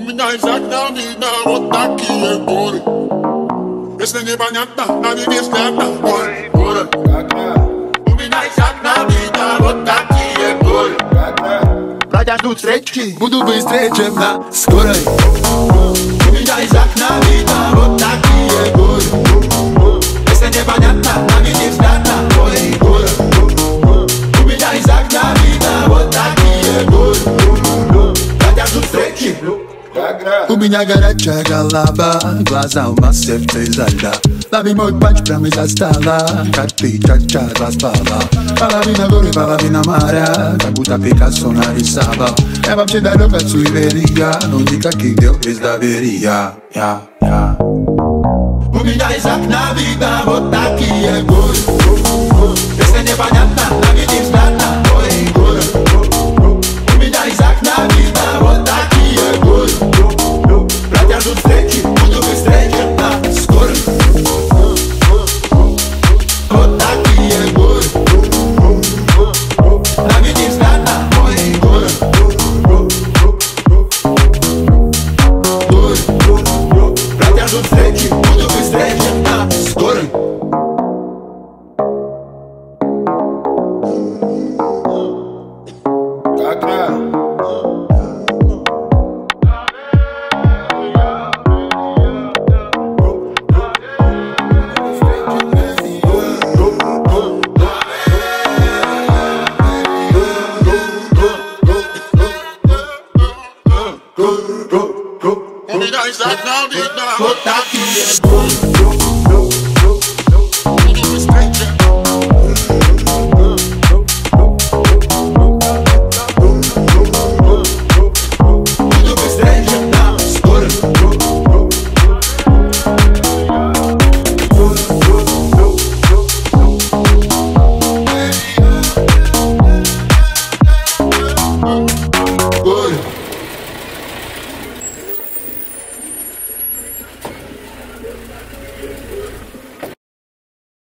меня из окна видно вот такие горы. Если непонятно, на небе взгляд на мой город. У меня из окна видно вот такие горы. Братья ждут встречи, буду быстрее, чем на скорой. У меня из окна видно вот такие горы. Если непонятно, на небе взгляд на мой город. У меня из окна видно вот такие горы. Братья ждут встречи. У меня горячая голова, глаза у нас сердце изо льда. Лови мой панч прямо из-за стола, как ты чат-чат распала. Половина горы, половина моря, как будто Пикассо нарисовал. Я вообще далек от суеверия, но никаких дел без доверия. У меня из окна видно вот такие горы. Если непонятно, наведи взгляд на мой город. У меня из окна видно вот такие горы. Братья ждут встречи, буду быстрее, чем на скорость. Вот такие горы. Наведи взгляд на мой город. Братья ждут встречи, буду быстрее, чем на скорость. У меня из окна видно вот такие горы.